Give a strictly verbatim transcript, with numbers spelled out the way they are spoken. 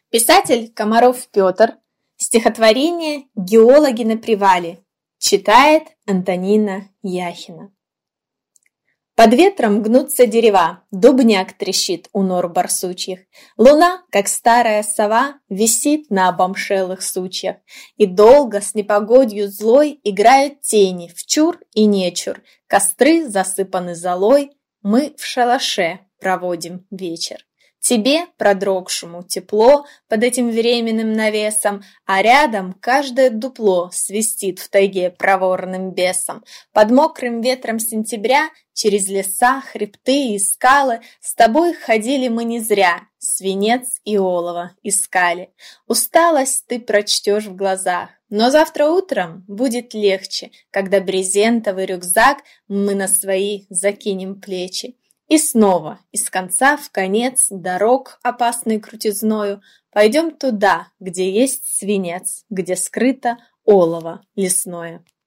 Писатель Комаров Петр. Стихотворение «Геологи на привале». Читает Антонина Яхина. Под ветром гнутся дерева, дубняк трещит у нор барсучьих. Луна, как старая сова, висит на обомшелых сучьях. И долго с непогодью злой играют тени в чур и нечур. Костры засыпаны золой, мы в шалаше проводим вечер. Тебе, продрогшему, тепло под этим временным навесом, а рядом каждое дупло свистит в тайге проворным бесом. Под мокрым ветром сентября через леса, хребты и скалы с тобой ходили мы не зря, свинец и олово искали. Усталость ты прочтешь в глазах, но завтра утром будет легче, когда брезентовый рюкзак мы на свои закинем плечи. И снова, из конца в конец дорог, опасной крутизною, пойдем туда, где есть свинец, где скрыто олово лесное.